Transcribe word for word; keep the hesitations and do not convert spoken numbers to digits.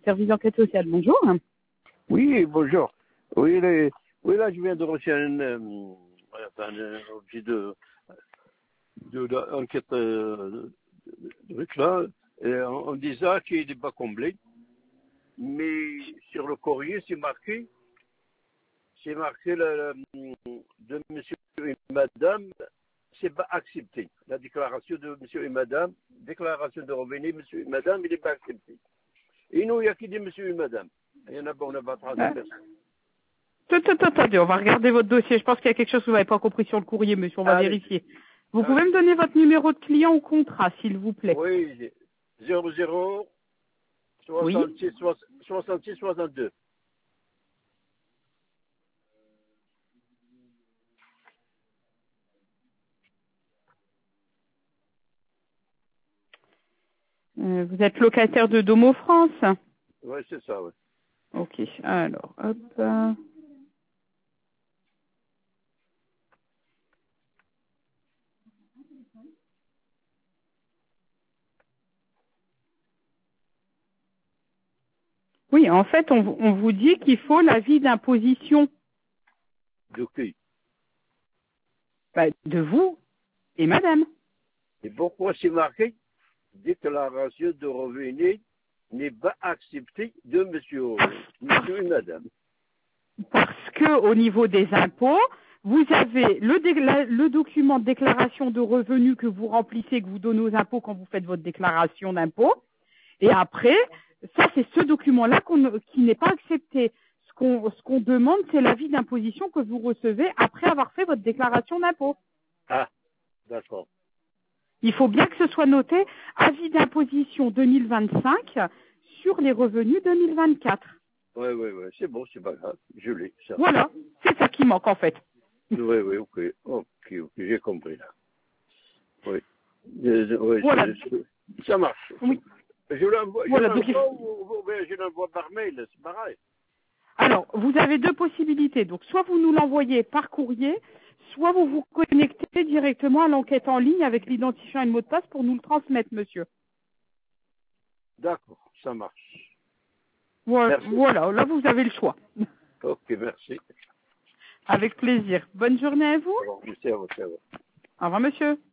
service d'enquête sociale. Bonjour. Oui, bonjour. Oui, les- oui, là, je viens de recevoir un, euh, enfin, un objet de, de, d'enquête euh, de réclame, et on, on disait qu'il n'est pas comblé, mais sur le courrier, c'est marqué, c'est marqué le, le- de monsieur et madame, c'est pas accepté. La déclaration de monsieur et madame, déclaration de revenus, monsieur et madame, il n'est pas accepté. Et nous, il n'y a qui dit monsieur et madame. Il y en a pas, on n'a pas trente Euh, personnes. tout, tout, tout, attendez, on va regarder votre dossier. Je pense qu'il y a quelque chose que vous n'avez pas compris sur le courrier, monsieur. On va Allez, vérifier. Vous pouvez allez. me donner votre numéro de client ou contrat, s'il vous plaît? Oui, zéro zéro Oui. soixante-six soixante-six soixante-deux. Euh, vous êtes locataire de Domo France? Oui, c'est ça, oui. Ok, alors, hop. euh, Oui, en fait, on, vous- on vous dit qu'il faut l'avis d'imposition De qui? bah, de vous et madame. Et pourquoi c'est marqué déclaration de revenus n'est pas acceptée de monsieur, monsieur et madame? Parce que au niveau des impôts, vous avez le, dé- la- le document de déclaration de revenus que vous remplissez, que vous donnez aux impôts quand vous faites votre déclaration d'impôt. Et après, ça c'est ce document-là qu'on ne- qui n'est pas accepté. Ce qu'on ce qu'on demande, c'est l'avis d'imposition que vous recevez après avoir fait votre déclaration d'impôt. Ah, d'accord. Il faut bien que ce soit noté avis d'imposition deux mille vingt-cinq sur les revenus deux mille vingt-quatre. Oui, oui, oui, c'est bon, c'est pas grave. Je l'ai, ça. Voilà, c'est ça qui manque en fait. Oui, oui, ok. Ok, ok, j'ai compris là. Oui. Je- je- oui, Voilà, je- je- ça marche. oui, Je l'envoie, je voilà. Donc, il l'envoie faut- ou, ou bien je l'envoie par mail, c'est pareil. alors, vous avez deux possibilités. Donc, soit vous nous l'envoyez par courrier, soit vous vous connectez directement à l'enquête en ligne avec l'identifiant et le mot de passe pour nous le transmettre, monsieur. D'accord, ça marche. Voilà, Merci. voilà, là vous avez le choix. Ok, merci. Avec plaisir. Bonne journée à vous. Au revoir, merci à vous. Au revoir. Au revoir, monsieur.